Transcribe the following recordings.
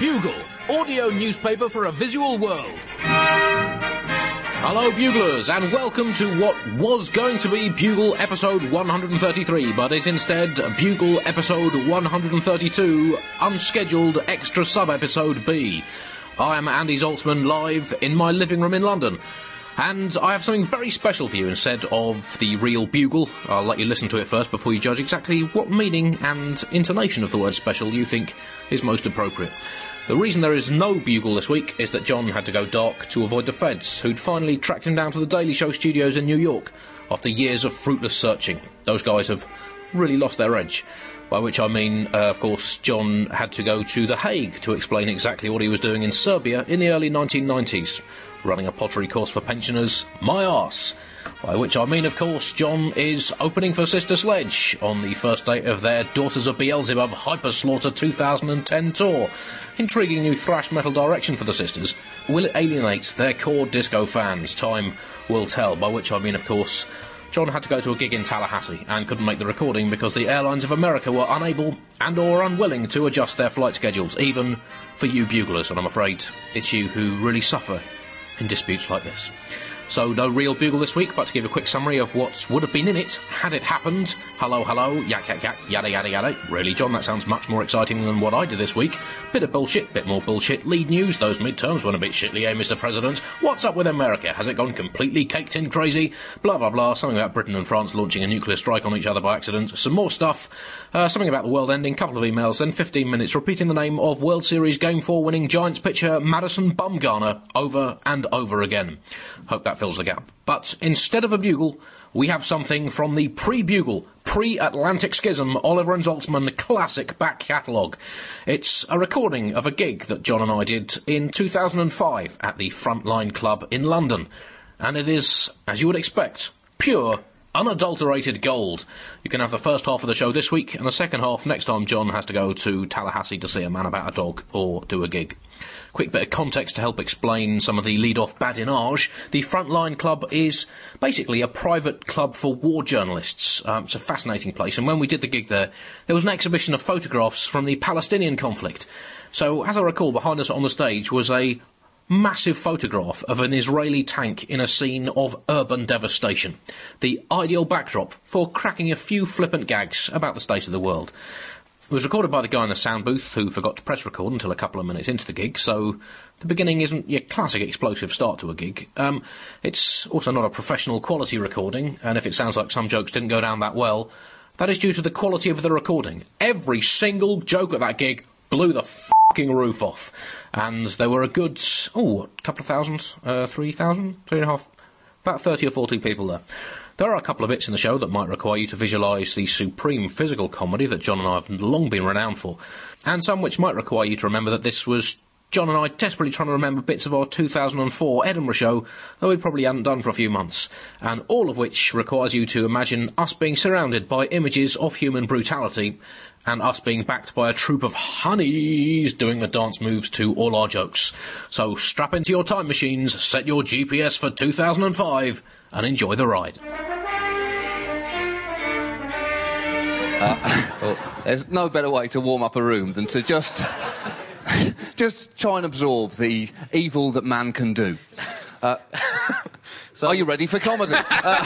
Bugle, audio newspaper for a visual world. Hello, Buglers, and welcome to what was going to be Bugle episode 133, but is instead Bugle episode 132, unscheduled extra sub-episode B. I am Andy Zaltzman, live in my living room in London. And I have something very special for you instead of the real Bugle. I'll let you listen to it first before you judge exactly what meaning and intonation of the word special you think is most appropriate. The reason there is no Bugle this week is that John had to go dark to avoid the feds, who'd finally tracked him down to the Daily Show studios in New York after years of fruitless searching. Those guys have really lost their edge. By which I mean, of course, John had to go to The Hague to explain exactly what he was doing in Serbia in the early 1990s, running a pottery course for pensioners, my arse. By which I mean, of course, John is opening for Sister Sledge on the first date of their Daughters of Beelzebub Hyper Slaughter 2010 tour. Intriguing new thrash metal direction for the sisters. Will it alienate their core disco fans? Time will tell. By which I mean, of course, John had to go to a gig in Tallahassee and couldn't make the recording because the Airlines of America were unable and or unwilling to adjust their flight schedules, even for you buglers, and I'm afraid it's you who really suffer in disputes like this. So no real Bugle this week, but to give a quick summary of what would have been in it had it happened. Hello, hello, yak, yak, yak, yada, yada, yada. Really, John, that sounds much more exciting than what I did this week. Bit of bullshit, bit more bullshit. Lead news, those midterms went a bit shitly, eh, Mr. President? What's up with America? Has it gone completely caked in crazy? Blah, blah, blah. Something about Britain and France launching a nuclear strike on each other by accident. Some more stuff. Something about the world ending, couple of emails, then 15 minutes repeating the name of World Series Game 4 winning Giants pitcher Madison Bumgarner over and over again. Hope that fills the gap. But instead of a Bugle, we have something from the pre-Bugle, pre-Atlantic Schism Oliver and Zaltzman classic back catalogue. It's a recording of a gig that John and I did in 2005 at the Frontline Club in London. And it is, as you would expect, pure, unadulterated gold. You can have the first half of the show this week and the second half next time John has to go to Tallahassee to see a man about a dog or do a gig. Quick bit of context to help explain some of the lead-off badinage. The Frontline Club is basically a private club for war journalists. It's a fascinating place, and when we did the gig there was an exhibition of photographs from the Palestinian conflict. So, as I recall, behind us on the stage was a massive photograph of an Israeli tank in a scene of urban devastation. The ideal backdrop for cracking a few flippant gags about the state of the world. It was recorded by the guy in the sound booth who forgot to press record until a couple of minutes into the gig, so the beginning isn't your classic explosive start to a gig. It's also not a professional quality recording, and if it sounds like some jokes didn't go down that well, that is due to the quality of the recording. Every single joke at that gig blew the fucking roof off. And there were a good, couple of thousand, 3,000, 3.5, about 30 or 40 people there. There are a couple of bits in the show that might require you to visualise the supreme physical comedy that John and I have long been renowned for, and some which might require you to remember that this was John and I desperately trying to remember bits of our 2004 Edinburgh show that we probably hadn't done for a few months, and all of which requires you to imagine us being surrounded by images of human brutality, and us being backed by a troop of honeys doing the dance moves to all our jokes. So strap into your time machines, set your GPS for 2005, and enjoy the ride. There's no better way to warm up a room than to just try and absorb the evil that man can do. So, are you ready for comedy?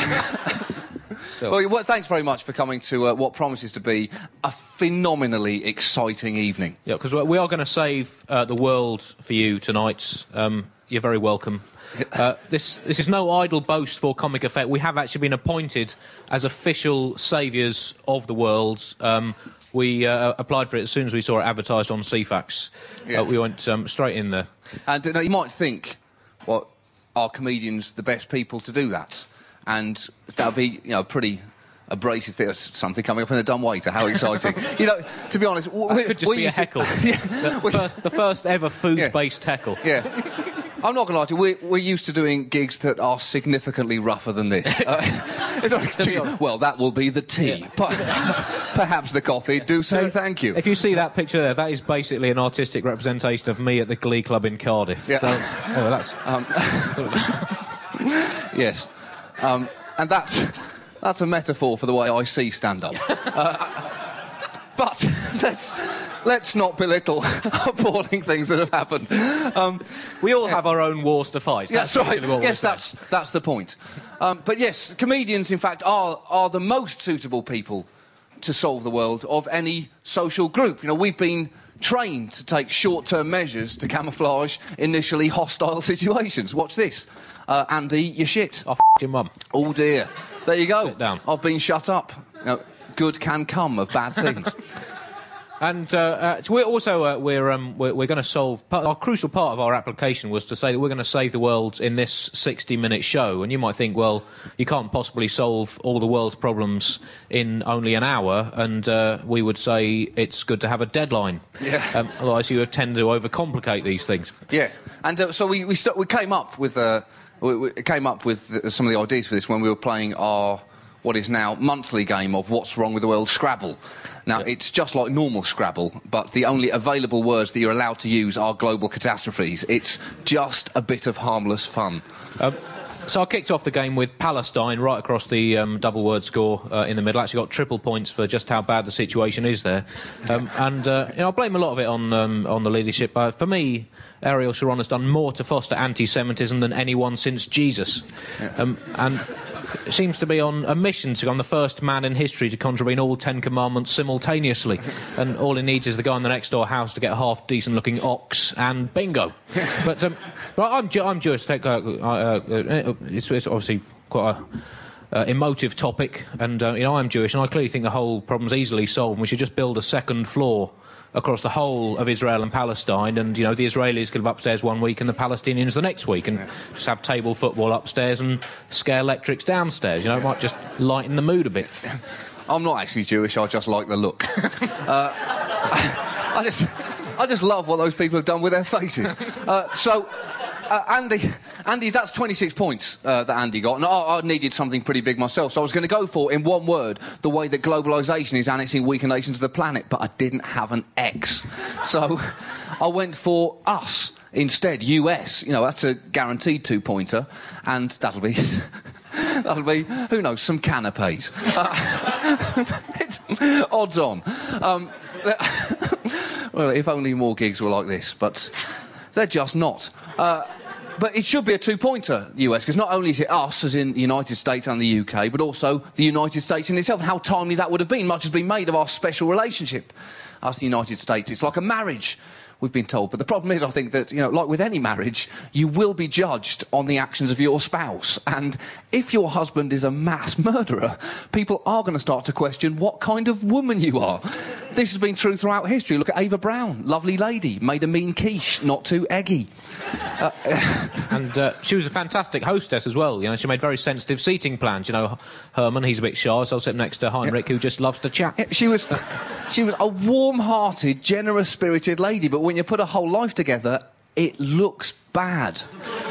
Well, thanks very much for coming to what promises to be a phenomenally exciting evening. Yeah, because we are going to save the world for you tonight. You're very welcome. This is no idle boast for comic effect. We have actually been appointed as official saviours of the world. We applied for it as soon as we saw it advertised on CFAX. Yeah. We went straight in there. And you might think, well, are comedians the best people to do that? And that would be, pretty abrasive. There's something coming up in a dumb waiter. How exciting! To be honest, it could just be a heckle. The first ever foods-based heckle. Yeah. I'm not going to lie to you, we're used to doing gigs that are significantly rougher than this. Well, that will be the tea. Yeah. Perhaps the coffee. Do say thank you. If you see that picture there, that is basically an artistic representation of me at the Glee Club in Cardiff. Yeah. So, that's... Yes. And that's a metaphor for the way I see stand-up. But let's not belittle appalling things that have happened. We all have our own wars to fight. That's right. Yes, that's the point. But yes, comedians, in fact, are the most suitable people to solve the world of any social group. You know, we've been trained to take short-term measures to camouflage initially hostile situations. Watch this. Andy, you're shit. I'll f*** your mum. Oh, dear. There you go. Sit down. I've been shut up. You know, good can come of bad things. And we're also we're going to solve. Our crucial part of our application was to say that we're going to save the world in this 60-minute show. And you might think, well, you can't possibly solve all the world's problems in only an hour. And we would say it's good to have a deadline. Yeah. Otherwise, you tend to overcomplicate these things. Yeah. And so we came up with we came up with some of the ideas for this when we were playing our what is now monthly game of What's Wrong with the World Scrabble. Now, it's just like normal Scrabble, but the only available words that you're allowed to use are global catastrophes. It's just a bit of harmless fun. So I kicked off the game with Palestine right across the double word score in the middle. Actually got triple points for just how bad the situation is there. I blame a lot of it on the leadership. For me, Ariel Sharon has done more to foster anti-Semitism than anyone since Jesus. Yeah. And seems to be on a mission to become the first man in history to contravene all 10 commandments simultaneously. And all he needs is the guy in the next door house to get a half-decent-looking ox, and bingo. But I'm Jewish. It's obviously quite a emotive topic, and I'm Jewish, and I clearly think the whole problem's easily solved. And we should just build a second floor across the whole of Israel and Palestine, and the Israelis could have upstairs one week and the Palestinians the next week, and just have table football upstairs and scare electrics downstairs. It might just lighten the mood a bit. I'm not actually Jewish. I just like the look. I just love what those people have done with their faces. Andy, that's 26 points that Andy got. And I needed something pretty big myself, so I was going to go for, in one word, the way that globalisation is annexing weaker nations of the planet, but I didn't have an X. So I went for us instead, US. That's a guaranteed two-pointer, and that'll be... That'll be, who knows, some canapes. It's odds on. Well, if only more gigs were like this, but they're just not. But it should be a two-pointer, US, because not only is it us, as in the United States and the UK, but also the United States in itself, and how timely that would have been. Much has been made of our special relationship. Us, the United States, it's like a marriage, we've been told. But the problem is, I think that, like with any marriage, you will be judged on the actions of your spouse. And if your husband is a mass murderer, people are going to start to question what kind of woman you are. This has been true throughout history. Look at Ava Brown, lovely lady, made a mean quiche, not too eggy. And she was a fantastic hostess as well. She made very sensitive seating plans. Herman, he's a bit shy, so I'll sit next to Heinrich, who just loves to chat. Yeah, she was a warm-hearted, generous-spirited lady, but when you put a whole life together, it looks bad.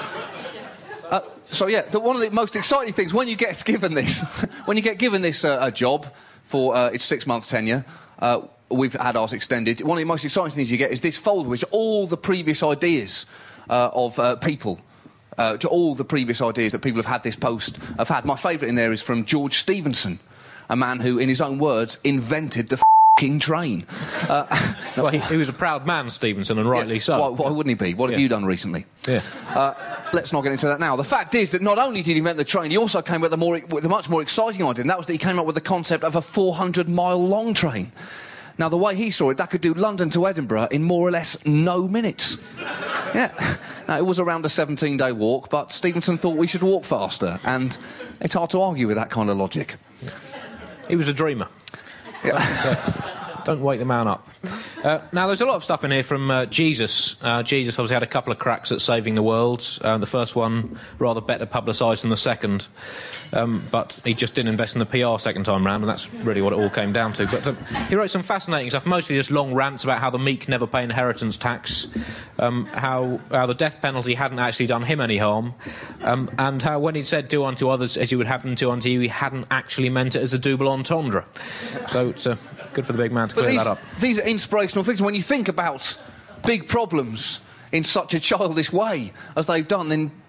One of the most exciting things when you get given this, a job for its 6-month tenure. We've had ours extended. One of the most exciting things you get is this folder, which are all the previous ideas of people. To all the previous ideas that people have had this post have had. My favourite in there is from George Stephenson, a man who, in his own words, invented the f***ing train. Well, he was a proud man, Stephenson, and rightly so. Why wouldn't he be? What have you done recently? Yeah. Let's not get into that now. The fact is that not only did he invent the train, he also came with a much more exciting idea, and that was that he came up with the concept of a 400-mile-long train. Now, the way he saw it, that could do London to Edinburgh in more or less no minutes. Yeah. Now, it was around a 17-day walk, but Stephenson thought we should walk faster, and it's hard to argue with that kind of logic. He was a dreamer. Yeah. Don't wake the man up. Now, there's a lot of stuff in here from Jesus. Jesus obviously had a couple of cracks at saving the world. The first one rather better publicised than the second. But he just didn't invest in the PR second time round, and that's really what it all came down to. But he wrote some fascinating stuff, mostly just long rants about how the meek never pay inheritance tax, how the death penalty hadn't actually done him any harm, and how when he'd said do unto others as you would have them do unto you, he hadn't actually meant it as a double entendre. So it's good for the big man to clear that up. These are inspirational things. When you think about big problems in such a childish way as they've done, then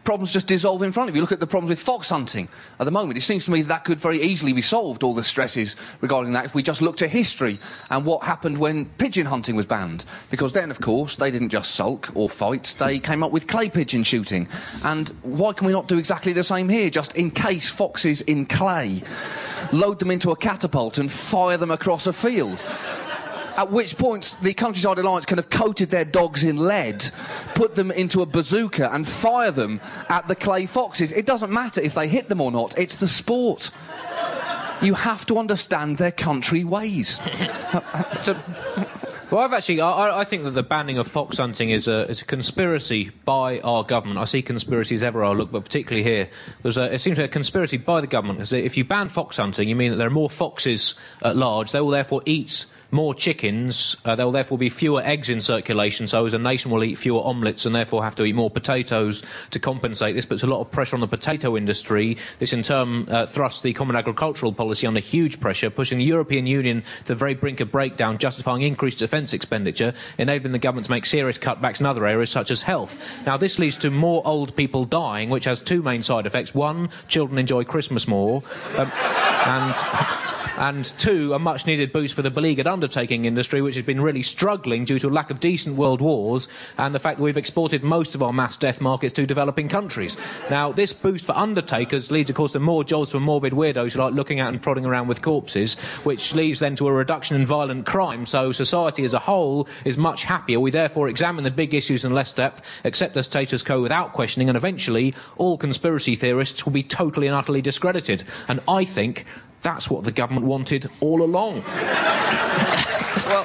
problems just dissolve in front of you. Look at the problems with fox hunting at the moment. It seems to me that could very easily be solved, all the stresses regarding that, if we just looked at history and what happened when pigeon hunting was banned. Because then, of course, they didn't just sulk or fight, they came up with clay pigeon shooting. And why can we not do exactly the same here? Just encase foxes in clay, load them into a catapult and fire them across a field. At which point, the Countryside Alliance can have coated their dogs in lead, put them into a bazooka and fire them at the clay foxes. It doesn't matter if they hit them or not, it's the sport. You have to understand their country ways. Well, I think that the banning of fox hunting is a conspiracy by our government. I see conspiracies everywhere I look, but particularly here. It seems to be a conspiracy by the government, because if you ban fox hunting, you mean that there are more foxes at large. They will therefore eat more chickens, there will therefore be fewer eggs in circulation, so as a nation will eat fewer omelettes and therefore have to eat more potatoes to compensate. This puts a lot of pressure on the potato industry. This in turn thrusts the Common Agricultural Policy under huge pressure, pushing the European Union to the very brink of breakdown, justifying increased defence expenditure, enabling the government to make serious cutbacks in other areas such as health. Now this leads to more old people dying, which has two main side effects. One, children enjoy Christmas more, and two, a much-needed boost for the beleaguered undertaking industry, which has been really struggling due to a lack of decent world wars and the fact that we've exported most of our mass death markets to developing countries. Now, this boost for undertakers leads, of course, to more jobs for morbid weirdos who like looking at and prodding around with corpses, which leads then to a reduction in violent crime. So society as a whole is much happier. We therefore examine the big issues in less depth, accept the status quo without questioning, and eventually all conspiracy theorists will be totally and utterly discredited. And I think that's what the government wanted all along. Well,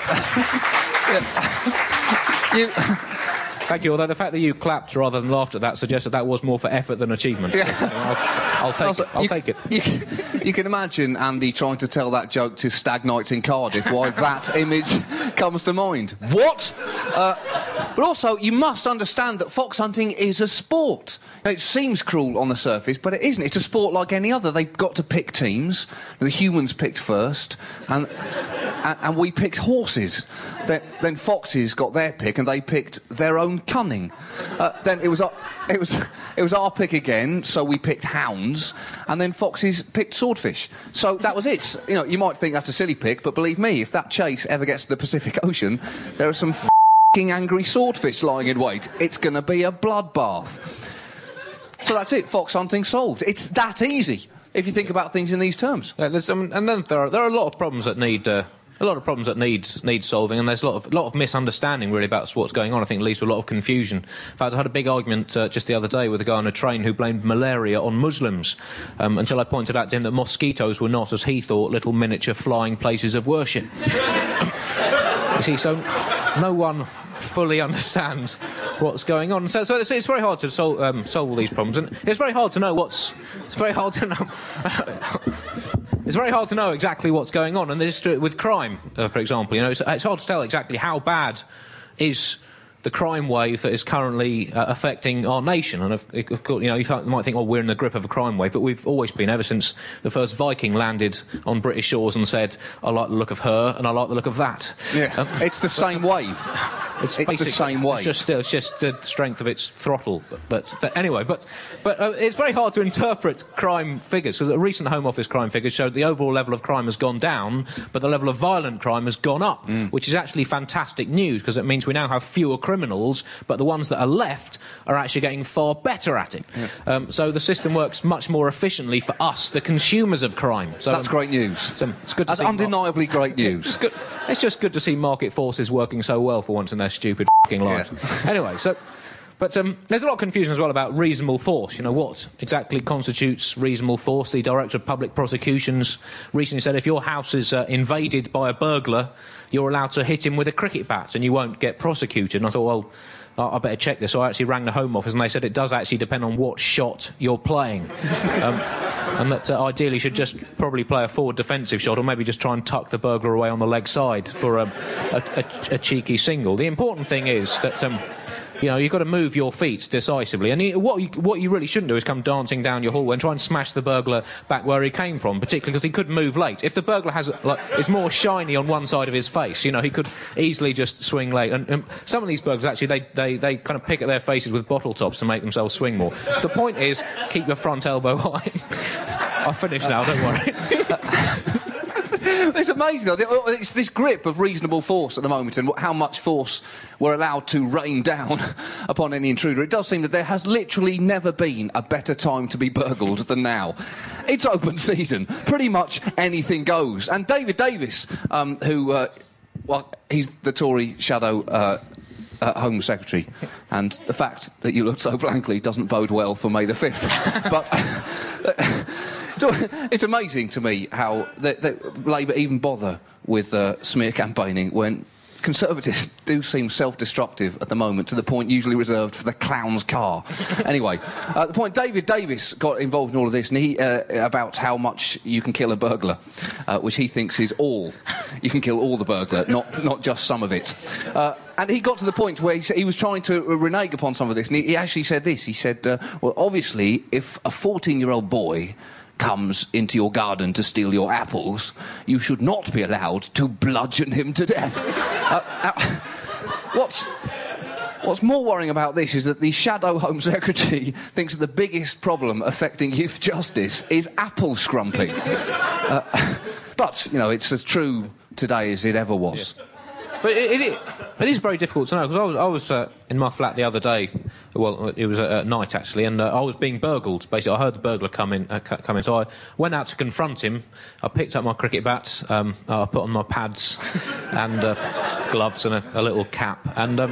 Thank you, although the fact that you clapped rather than laughed at that suggests that that was more for effort than achievement. Yeah. I'll take it. You can imagine Andy trying to tell that joke to stag nights in Cardiff, why that image comes to mind. What? But also, you must understand that fox hunting is a sport. Now, it seems cruel on the surface, but it isn't. It's a sport like any other. They've got to pick teams. The humans picked first, and we picked horses. Then foxes got their pick, and they picked their own cunning. Then it was our pick again, so we picked hounds, and then foxes picked swordfish. So that was it. You know, you might think that's a silly pick, but believe me, if that chase ever gets to the Pacific Ocean, there are some f***ing angry swordfish lying in wait. It's going to be a bloodbath. So that's it. Fox hunting solved. It's that easy if you think about things in these terms. Yeah, and then there are a lot of problems that need. A lot of problems that need solving, and there's a lot of misunderstanding really about what's going on. I think it leads to a lot of confusion. In fact, I had a big argument just the other day with a guy on a train who blamed malaria on Muslims, until I pointed out to him that mosquitoes were not, as he thought, little miniature flying places of worship. You see, so no one fully understands what's going on. So it's very hard to solve all these problems, and it's very hard to know It's very hard to know. It's very hard to know exactly what's going on, and this with crime, for example. You know, it's hard to tell exactly how bad is the crime wave that is currently affecting our nation. And of course, you know, you might think, oh, we're in the grip of a crime wave, but we've always been, ever since the first Viking landed on British shores and said, I like the look of her and I like the look of that. Yeah, it's the same wave. It's the same wave. It's just the strength of its throttle. Anyway, but it's very hard to interpret crime figures, because a recent Home Office crime figures showed the overall level of crime has gone down, but the level of violent crime has gone up, which is actually fantastic news, because it means we now have fewer criminals, but the ones that are left are actually getting far better at it. Yeah. So the system works much more efficiently for us, the consumers of crime. So that's great news. It's good to That's see undeniably great news. It's just good to see market forces working so well for once in their stupid f***ing lives. Yeah. Anyway, so... But there's a lot of confusion as well about reasonable force. You know, what exactly constitutes reasonable force? The Director of Public Prosecutions recently said if your house is invaded by a burglar, you're allowed to hit him with a cricket bat and you won't get prosecuted. And I thought, well, I better check this. So I actually rang the Home Office and they said it does actually depend on what shot you're playing. And that ideally should just probably play a forward defensive shot, or maybe just try and tuck the burglar away on the leg side for a cheeky single. The important thing is that... You know, you've got to move your feet decisively. And what you really shouldn't do is come dancing down your hallway and try and smash the burglar back where he came from, particularly because he could move late. If the burglar is more shiny on one side of his face, you know, he could easily just swing late. And some of these burglars, actually, they kind of pick at their faces with bottle tops to make themselves swing more. The point is, keep your front elbow high. I've finished now, don't worry. It's amazing, though. It's this grip of reasonable force at the moment and how much force we're allowed to rain down upon any intruder. It does seem that there has literally never been a better time to be burgled than now. It's open season. Pretty much anything goes. And David Davis, he's the Tory shadow Home Secretary, and the fact that you look so blankly doesn't bode well for May the 5th. But so it's amazing to me how Labour even bother with smear campaigning when Conservatives do seem self-destructive at the moment, to the point usually reserved for the clown's car. Anyway, the point, David Davis got involved in all of this, and he about how much you can kill a burglar, which he thinks is all. You can kill all the burglar, not just some of it. And he got to the point where he was trying to renege upon some of this, and he actually said this. He said, well, obviously, if a 14-year-old boy comes into your garden to steal your apples, you should not be allowed to bludgeon him to death. What's more worrying about this is that the Shadow Home Secretary thinks that the biggest problem affecting youth justice is apple scrumping. But, you know, it's as true today as it ever was. Yeah. But it is very difficult to know, because I was in my flat the other day. Well, it was at night, actually, and I was being burgled. Basically, I heard the burglar come in, so I went out to confront him. I picked up my cricket bat, I put on my pads and gloves and a little cap,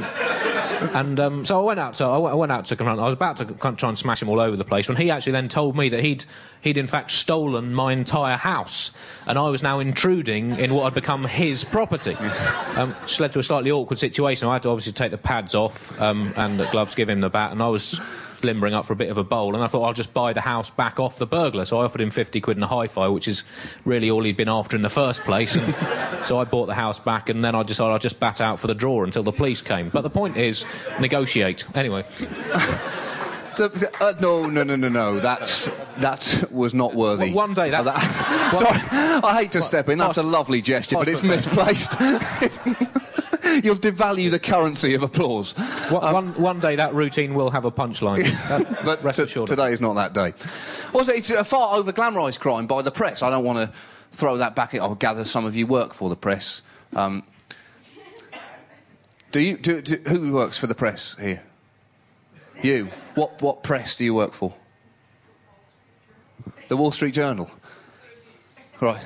so I went out to confront. I was about to try and smash him all over the place when he actually then told me that he'd in fact stolen my entire house, and I was now intruding in what had become his property. Which led to a slightly awkward situation. I had to obviously take the pads off and the gloves, give him the bat, and I was limbering up for a bit of a bowl, and I thought I'll just buy the house back off the burglar. So I offered him 50 quid and a hi-fi, which is really all he'd been after in the first place. And so I bought the house back, and then I decided I'd just bat out for the drawer until the police came. But the point is, negotiate. Anyway. No. That was not worthy. Well, one day that... Sorry, I hate to step in. That's a lovely gesture, but it's misplaced. You'll devalue the currency of applause. One day that routine will have a punchline. But rest assured. Today is not that day. Also, it's a far over-glamorised crime by the press. I don't want to throw that back at... I gather some of you work for the press. Who works for the press here? You. What press do you work for? The Wall Street Journal. Right.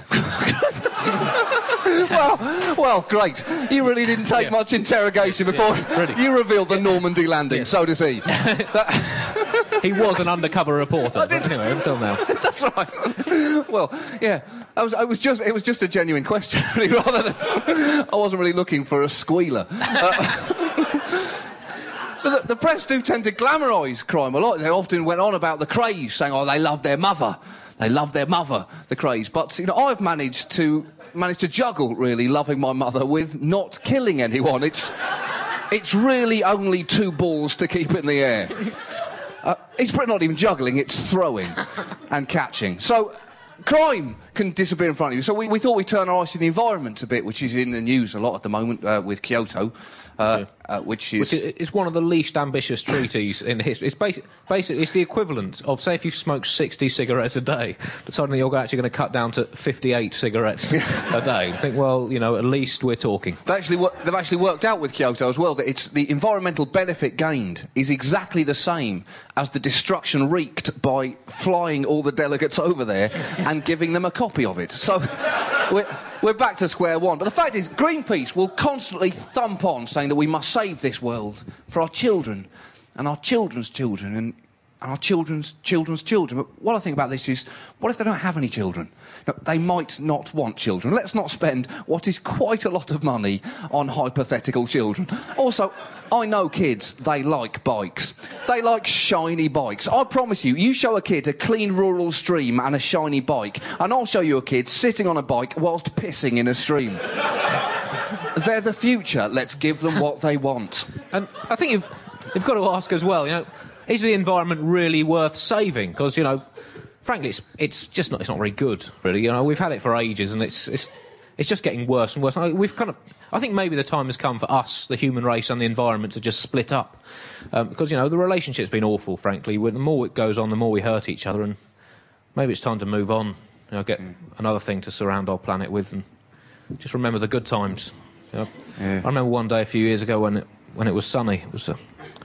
well, great. You really didn't take much interrogation before you revealed the Normandy landing. So does he. He was an undercover reporter. But anyway, until now. That's right. Well, yeah. It was just a genuine question, really, rather than I wasn't really looking for a squealer. But the press do tend to glamorise crime a lot. They often went on about the Krays, saying, "Oh, they love their mother. They love their mother." The Krays, but you know, I've managed to juggle really loving my mother with not killing anyone. It's really only 2 balls to keep in the air. It's not even juggling; it's throwing and catching. So. Crime can disappear in front of you. So we thought we'd turn our eyes to the environment a bit, which is in the news a lot at the moment with Kyoto, which is one of the least ambitious treaties in history. It's basically it's the equivalent of, say, if you smoke 60 cigarettes a day, but suddenly you're actually going to cut down to 58 cigarettes a day. I think, well, you know, at least we're talking. They've actually worked out with Kyoto as well that it's the environmental benefit gained is exactly the same as the destruction wreaked by flying all the delegates over there and giving them a copy of it. So we're back to square one. But the fact is, Greenpeace will constantly thump on saying that we must save this world for our children and our children's children and our children's children's children. But what I think about this is, what if they don't have any children? You know, they might not want children. Let's not spend what is quite a lot of money on hypothetical children. Also, I know kids, they like bikes. They like shiny bikes. I promise you, you show a kid a clean rural stream and a shiny bike, and I'll show you a kid sitting on a bike whilst pissing in a stream. They're the future. Let's give them what they want. And I think you've got to ask as well, is the environment really worth saving? Because, frankly, it's not very good, really. We've had it for ages, and it's just getting worse and worse. I think maybe the time has come for us, the human race, and the environment to just split up. Because, the relationship's been awful, frankly. The more it goes on, the more we hurt each other, and maybe it's time to move on. Get another thing to surround our planet with, and just remember the good times. I remember one day a few years ago when it was sunny. It was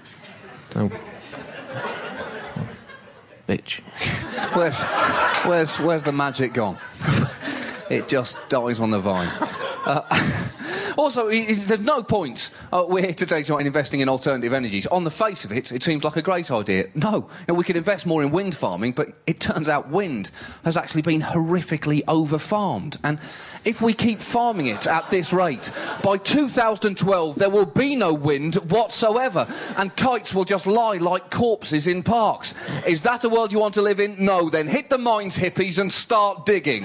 bitch. Where's the magic gone? It just dies on the vine. Also, there's no point. We're here today tonight investing in alternative energies. On the face of it, it seems like a great idea. No, we could invest more in wind farming, but it turns out wind has actually been horrifically over-farmed. And if we keep farming it at this rate, by 2012 there will be no wind whatsoever, and kites will just lie like corpses in parks. Is that a world you want to live in? No, then hit the mines, hippies, and start digging.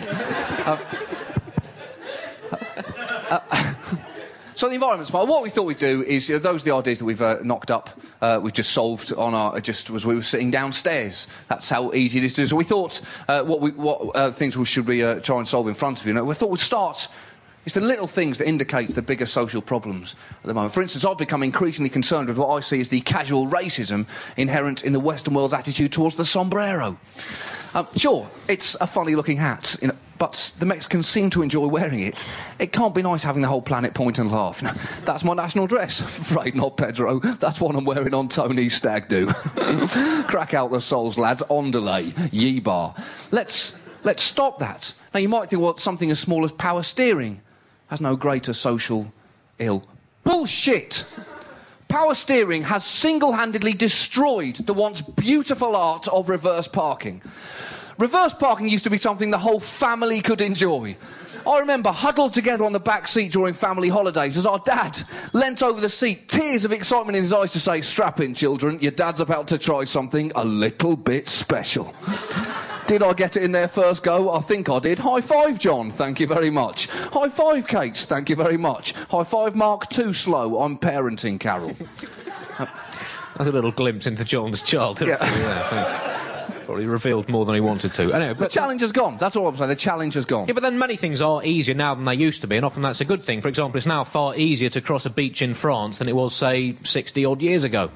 So the environment's fine. What we thought we'd do is, those are the ideas that we've knocked up, we've just solved on just as we were sitting downstairs. That's how easy it is to do. So we thought, what things should we try and solve in front of you? We thought we'd start. It's the little things that indicate the bigger social problems at the moment. For instance, I've become increasingly concerned with what I see as the casual racism inherent in the Western world's attitude towards the sombrero. Sure, it's a funny-looking hat, but the Mexicans seem to enjoy wearing it. It can't be nice having the whole planet point and laugh. That's my national dress. Afraid not, Pedro. That's what I'm wearing on Tony's stag do. Crack out the souls, lads. On delay. Yeebar. Let's stop that. Now, you might think, well, something as small as power steering has no greater social ill. Bullshit! Power steering has single-handedly destroyed the once beautiful art of reverse parking. Reverse parking used to be something the whole family could enjoy. I remember huddled together on the back seat during family holidays as our dad leant over the seat, tears of excitement in his eyes to say, "Strap in, children, your dad's about to try something a little bit special." Did I get it in there first go? I think I did. High five, John. Thank you very much. High five, Kate. Thank you very much. High five, Mark. Too slow. I'm parenting, Carol. That's a little glimpse into John's childhood. Yeah. Probably revealed more than he wanted to. Anyway, but the challenge has gone. That's all I'm saying. The challenge has gone. Yeah, but then many things are easier now than they used to be, and often that's a good thing. For example, it's now far easier to cross a beach in France than it was, say, 60-odd years ago.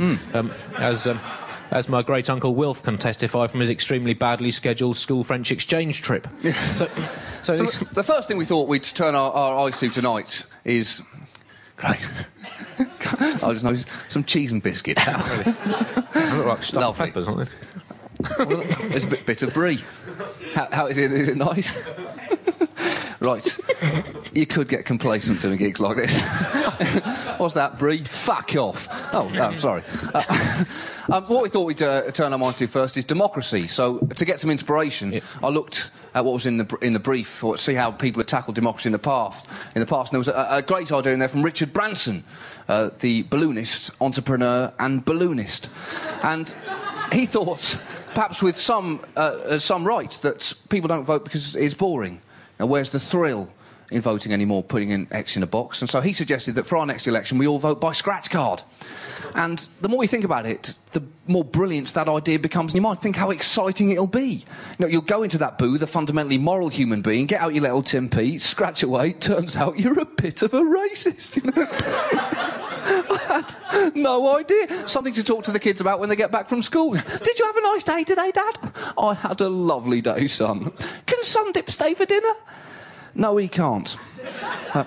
As my great-uncle Wilf can testify from his extremely badly scheduled school French exchange trip. So the first thing we thought we'd turn our eyes to tonight is... Great. I just noticed some cheese and biscuit. They look like stuffed peppers, aren't they? Well, there's a bit of brie. How is it? Is it nice? Right. You could get complacent doing gigs like this. What's that, brie? Fuck off. Oh, I'm sorry. What we thought we'd turn our minds to first is democracy. So, to get some inspiration, I looked at what was in the brief, or see how people had tackled democracy in the past. And there was a great idea in there from Richard Branson, the balloonist, entrepreneur and balloonist. And he thought, perhaps with some right, that people don't vote because it's boring. Now, where's the thrill in voting anymore, putting an X in a box? And so he suggested that for our next election, we all vote by scratch card. And the more you think about it, the more brilliant that idea becomes. And you might think how exciting it'll be. You'll go into that booth, a fundamentally moral human being, get out your little Tim P, scratch away, turns out you're a bit of a racist, I had no idea. Something to talk to the kids about when they get back from school. Did you have a nice day today, Dad? I had a lovely day, son. Can Sundip stay for dinner? No, he can't. But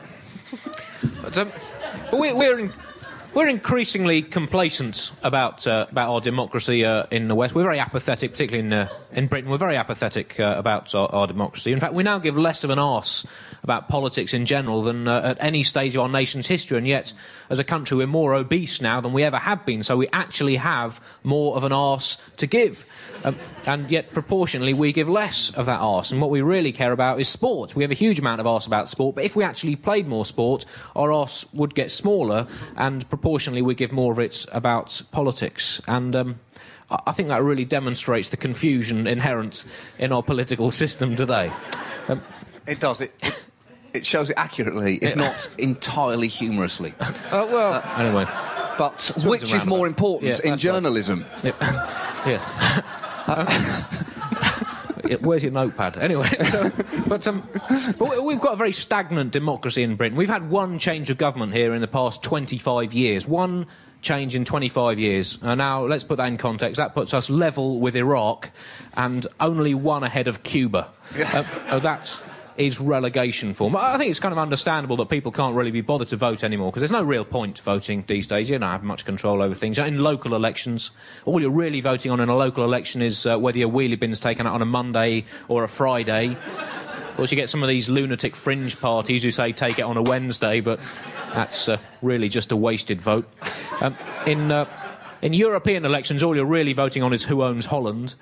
we're increasingly complacent about our democracy in the West. We're very apathetic, particularly in Britain. We're very apathetic about our democracy. In fact, we now give less of an arse about politics in general than at any stage of our nation's history. And yet, as a country, we're more obese now than we ever have been. So we actually have more of an arse to give. And yet, proportionally, we give less of that arse. And what we really care about is sport. We have a huge amount of arse about sport, but if we actually played more sport, our arse would get smaller, and proportionally, we give more of it about politics. And I think that really demonstrates the confusion inherent in our political system today. It does. It shows it accurately, if not entirely humorously. Anyway. But which is more important in journalism? Right. Yes. Where's your notepad? Anyway, but we've got a very stagnant democracy in Britain. We've had one change of government here in the past 25 years. One change in 25 years. Now, let's put that in context. That puts us level with Iraq and only one ahead of Cuba. That is relegation form. I think it's kind of understandable that people can't really be bothered to vote anymore, because there's no real point voting these days. You don't have much control over things. In local elections, all you're really voting on in a local election is whether your wheelie bin's taken out on a Monday or a Friday. Of course, you get some of these lunatic fringe parties who say take it on a Wednesday, but that's really just a wasted vote. In European elections, all you're really voting on is who owns Holland.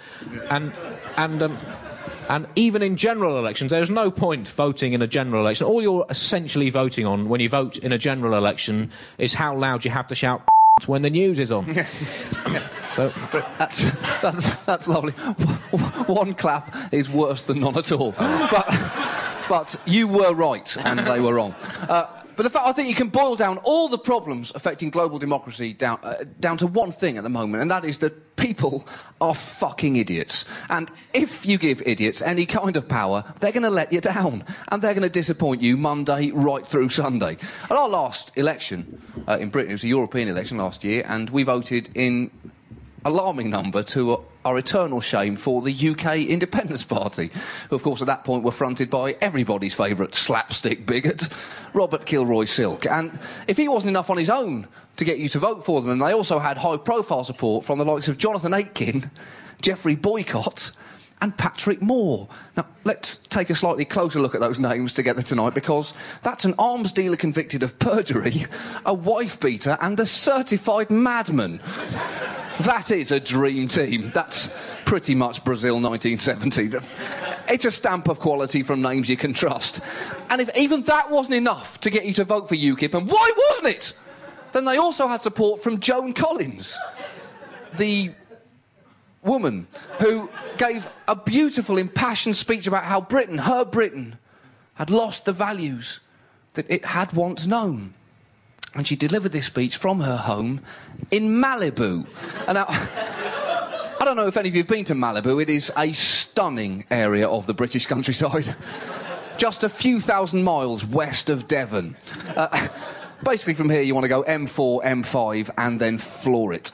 And even in general elections, there's no point voting in a general election. All you're essentially voting on when you vote in a general election is how loud you have to shout when the news is on. So That's lovely. One clap is worse than none at all. But you were right, and they were wrong. But the fact, I think you can boil down all the problems affecting global democracy down to one thing at the moment, and that is that people are fucking idiots. And if you give idiots any kind of power, they're going to let you down, and they're going to disappoint you Monday right through Sunday. At our last election in Britain, it was a European election last year, and we voted in alarming number to our eternal shame for the UK Independence Party, who of course at that point were fronted by everybody's favourite slapstick bigot, Robert Kilroy Silk. And if he wasn't enough on his own to get you to vote for them, and they also had high profile support from the likes of Jonathan Aitken, Geoffrey Boycott and Patrick Moore. Now, let's take a slightly closer look at those names together tonight, because that's an arms dealer convicted of perjury, a wife-beater and a certified madman. That is a dream team. That's pretty much Brazil 1970. It's a stamp of quality from names you can trust. And if even that wasn't enough to get you to vote for UKIP, and why wasn't it? Then they also had support from Joan Collins, the woman who gave a beautiful, impassioned speech about how Britain, her Britain, had lost the values that it had once known. And she delivered this speech from her home in Malibu. And now, I don't know if any of you have been to Malibu. It is a stunning area of the British countryside. Just a few thousand miles west of Devon. Basically, from here, you want to go M4, M5, and then floor it.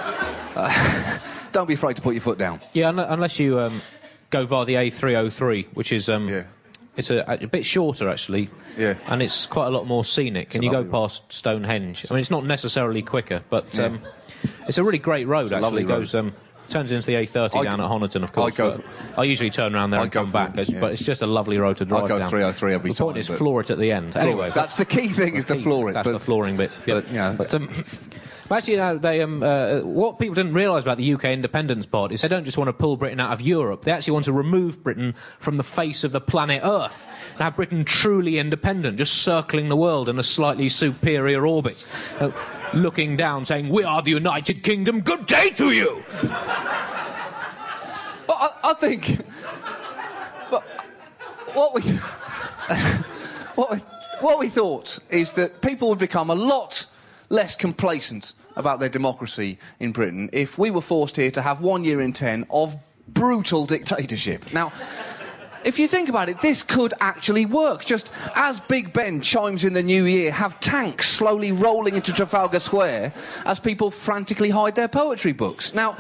Don't be afraid to put your foot down. Yeah, unless you go via the A303, which is... It's a bit shorter, actually, and it's quite a lot more scenic, and you go past Stonehenge. I mean, it's not necessarily quicker, but it's a really great road, actually. It goes, turns into the A30 down at Honiton, of course. I usually turn around there and come back, but it's just a lovely road to drive down. I go 303 every time. The point is floor it at the end. Anyway, that's the key thing, is to floor it. That's the flooring bit. But actually, what people didn't realise about the UK Independence Party is they don't just want to pull Britain out of Europe, they actually want to remove Britain from the face of the planet Earth and have Britain truly independent, just circling the world in a slightly superior orbit, looking down, saying, "We are the United Kingdom, good day to you!" Well, I think... What we thought is that people would become a lot less complacent about their democracy in Britain if we were forced here to have 1 year in 10 of brutal dictatorship. Now, if you think about it, this could actually work. Just as Big Ben chimes in the new year, have tanks slowly rolling into Trafalgar Square as people frantically hide their poetry books. Now,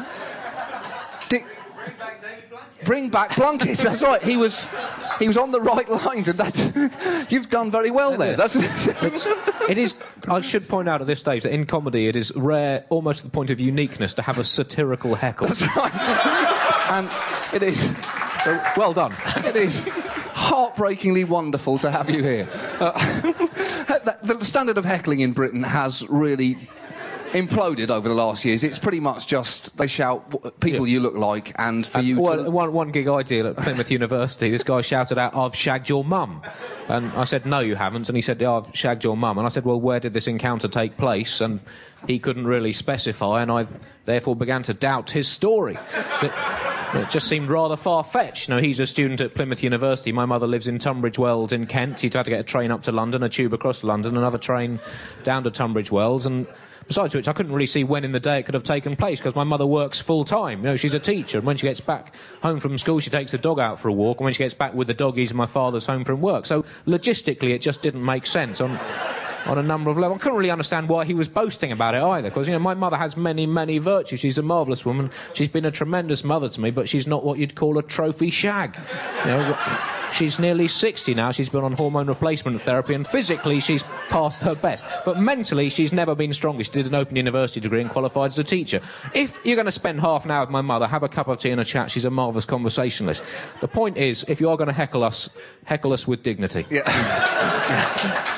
bring back blankets. That's right. He was on the right lines, and that's... You've done very well there. It is... I should point out at this stage that in comedy it is rare, almost to the point of uniqueness, to have a satirical heckle. That's right. And it is... Well done. It is heartbreakingly wonderful to have you here. The standard of heckling in Britain has really imploded over the last years. It's pretty much just they shout people you look like, and for you to... One gig I did at Plymouth University, this guy shouted out, "I've shagged your mum." And I said, "No, you haven't." And he said, "Yeah, I've shagged your mum." And I said, "Well, where did this encounter take place?" And he couldn't really specify, and I therefore began to doubt his story. It just seemed rather far-fetched. He's a student at Plymouth University. My mother lives in Tunbridge Wells in Kent. He'd had to get a train up to London, a tube across to London, another train down to Tunbridge Wells, and Besides which, I couldn't really see when in the day it could have taken place because my mother works full-time. You know, she's a teacher, and when she gets back home from school, she takes the dog out for a walk, and when she gets back with the doggies, my father's home from work. So, logistically, it just didn't make sense on a number of levels. I couldn't really understand why he was boasting about it either, because, you know, my mother has many, many virtues. She's a marvellous woman. She's been a tremendous mother to me, but she's not what you'd call a trophy shag. You know, she's nearly 60 now. She's been on hormone replacement therapy, and physically she's past her best. But mentally, she's never been stronger. She did an Open University degree and qualified as a teacher. If you're going to spend half an hour with my mother, have a cup of tea and a chat, she's a marvellous conversationalist. The point is, if you are going to heckle us with dignity. Yeah.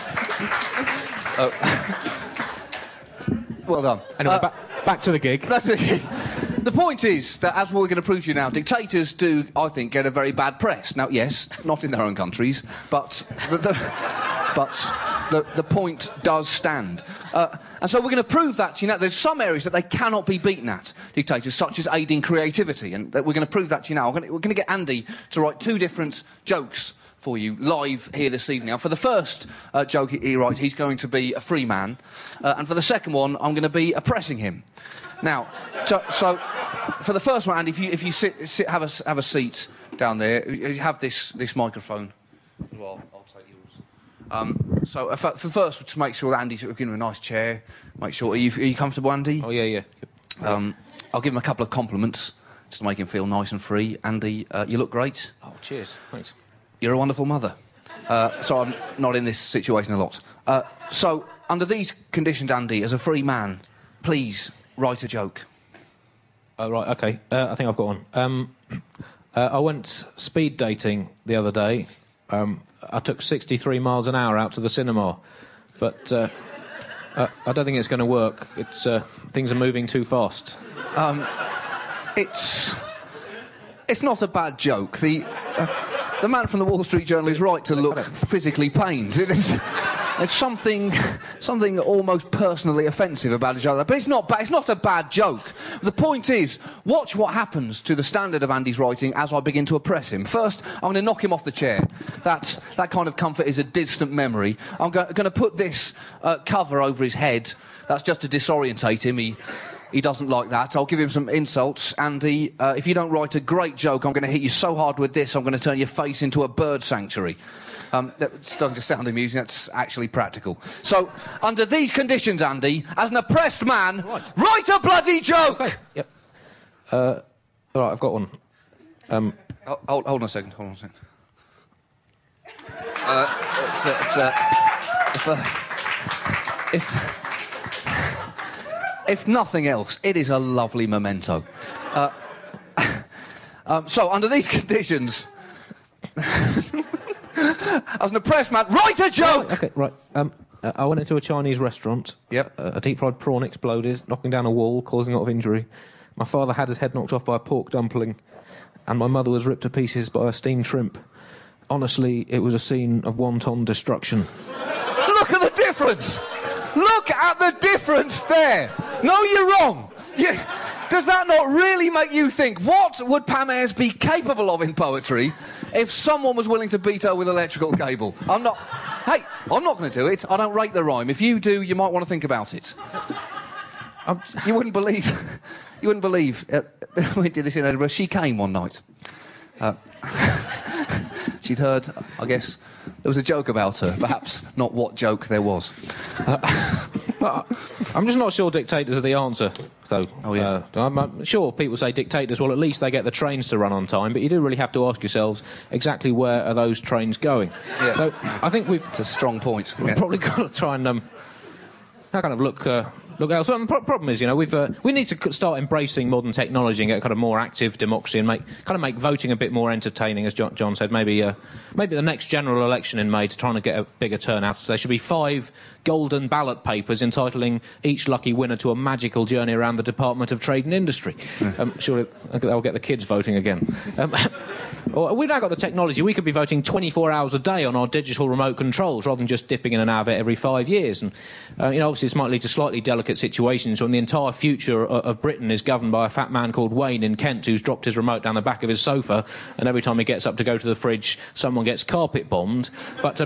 Well done. Anyway, back to the gig. That's it. The point is that, as we're going to prove to you now, dictators do, I think, get a very bad press. Now, yes, not in their own countries, but the point does stand. And so we're going to prove that, you know, there's some areas that they cannot be beaten at, dictators, such as aiding creativity, and that we're going to prove that to you now. We're going to get Andy to write 2 different jokes for you live here this evening. Now, for the first joke he writes, he's going to be a free man, and for the second one, I'm going to be oppressing him. Now, so for the first one, Andy, if you sit have a seat down there. You have this microphone as well. I'll take yours. So for the first, to make sure that Andy's in a nice chair. Make sure. Are you comfortable, Andy? Oh yeah. I'll give him a couple of compliments just to make him feel nice and free. Andy, you look great. Oh, cheers. Thanks. You're a wonderful mother. So I'm not in this situation a lot. So, under these conditions, Andy, as a free man, please write a joke. Right, OK. I think I've got one. I went speed dating the other day. I took 63 miles an hour out to the cinema. But I don't think it's going to work. Things are moving too fast. It's not a bad joke. The man from the Wall Street Journal is right to look physically pained. There's something almost personally offensive about a joke, but it's not a bad joke. The point is, watch what happens to the standard of Andy's writing as I begin to oppress him. First, I'm going to knock him off the chair. That kind of comfort is a distant memory. I'm going to put this cover over his head. That's just to disorientate him. He doesn't like that. I'll give him some insults. Andy, if you don't write a great joke, I'm going to hit you so hard with this, I'm going to turn your face into a bird sanctuary. That doesn't just sound amusing, that's actually practical. So, under these conditions, Andy, as an oppressed man, write a bloody joke! Okay. Yep. All right, I've got one. Hold on a second. If nothing else, it is a lovely memento. So, under these conditions, as an oppressed man, write a joke! OK, right. I went into a Chinese restaurant. Yep. A deep-fried prawn exploded, knocking down a wall, causing a lot of injury. My father had his head knocked off by a pork dumpling, and my mother was ripped to pieces by a steamed shrimp. Honestly, it was a scene of wanton destruction. Look at the difference! Look at the difference there! No, you're wrong! Does that not really make you think, what would Pam Ayres be capable of in poetry if someone was willing to beat her with electrical cable? I'm not going to do it. I don't rate the rhyme. If you do, you might want to think about it. You wouldn't believe... we did this in Edinburgh. She came one night. She'd heard, I guess, there was a joke about her. Perhaps not what joke there was. I'm just not sure dictators are the answer, though. Oh, yeah. I'm sure people say dictators, well, at least they get the trains to run on time, but you do really have to ask yourselves exactly where are those trains going. Yeah. So I think It's a strong point. We've probably got to try and kind of look elsewhere. And the problem is, you know, we need to start embracing modern technology and get a kind of more active democracy and make voting a bit more entertaining, as John said. Maybe the next general election in May, to try and get a bigger turnout. So there should be 5 golden ballot papers entitling each lucky winner to a magical journey around the Department of Trade and Industry. Surely that'll get the kids voting again. We've now got the technology. We could be voting 24 hours a day on our digital remote controls rather than just dipping in and out of it every 5 years. And obviously this might lead to slightly delicate situations when the entire future of Britain is governed by a fat man called Wayne in Kent who's dropped his remote down the back of his sofa, and every time he gets up to go to the fridge, someone gets carpet bombed. But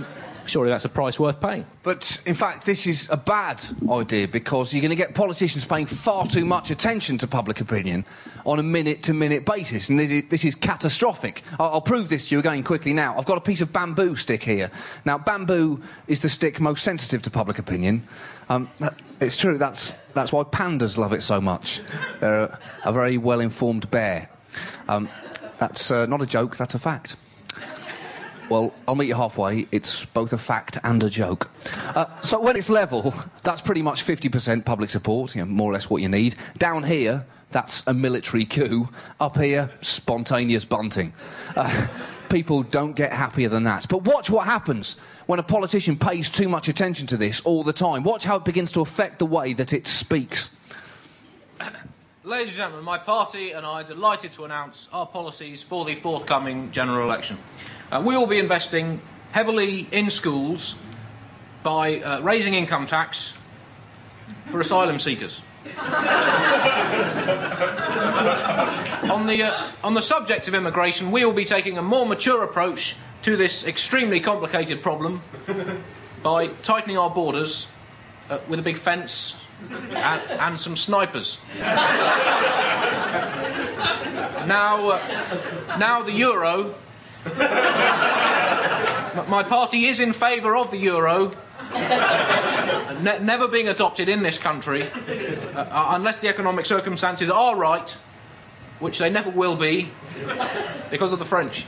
surely that's a price worth paying. But, in fact, this is a bad idea because you're going to get politicians paying far too much attention to public opinion on a minute-to-minute basis, and this is catastrophic. I'll prove this to you again quickly now. I've got a piece of bamboo stick here. Now, bamboo is the stick most sensitive to public opinion. It's true, that's why pandas love it so much. They're a very well-informed bear. That's not a joke, that's a fact. Well, I'll meet you halfway. It's both a fact and a joke. So when it's level, that's pretty much 50% public support, more or less what you need. Down here, that's a military coup. Up here, spontaneous bunting. People don't get happier than that. But watch what happens when a politician pays too much attention to this all the time. Watch how it begins to affect the way that it speaks. Ladies and gentlemen, my party and I are delighted to announce our policies for the forthcoming general election. We will be investing heavily in schools by raising income tax for asylum seekers. On the subject of immigration, we will be taking a more mature approach to this extremely complicated problem by tightening our borders with a big fence and some snipers. Now the euro. My party is in favour of the euro never being adopted in this country unless the economic circumstances are right, which they never will be because of the French.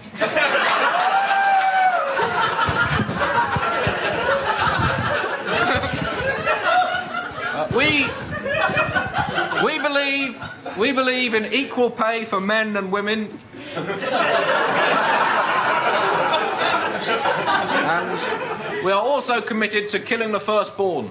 We believe in equal pay for men and women. And we are also committed to killing the firstborn.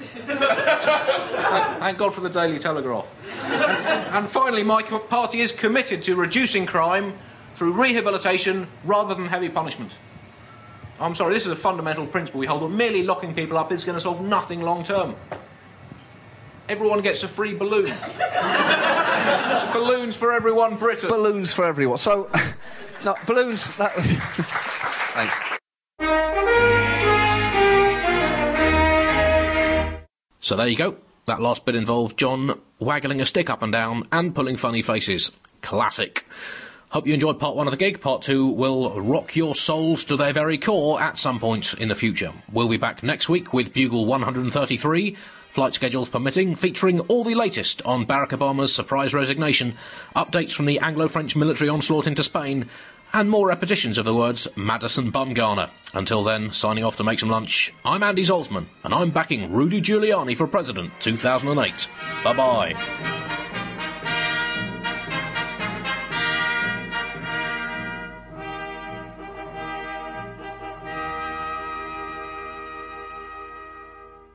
Thank God for the Daily Telegraph. And finally, my party is committed to reducing crime through rehabilitation rather than heavy punishment. I'm sorry, this is a fundamental principle we hold, that merely locking people up is going to solve nothing long term. Everyone gets a free balloon. Balloons for everyone, Britain. Balloons for everyone. So, no, balloons... Thanks. So there you go. That last bit involved John waggling a stick up and down and pulling funny faces. Classic. Hope you enjoyed part 1 of the gig. Part 2 will rock your souls to their very core at some point in the future. We'll be back next week with Bugle 133, flight schedules permitting, featuring all the latest on Barack Obama's surprise resignation, updates from the Anglo-French military onslaught into Spain, and more repetitions of the words Madison Bumgarner. Until then, signing off to make some lunch, I'm Andy Zaltzman, and I'm backing Rudy Giuliani for President 2008. Bye-bye.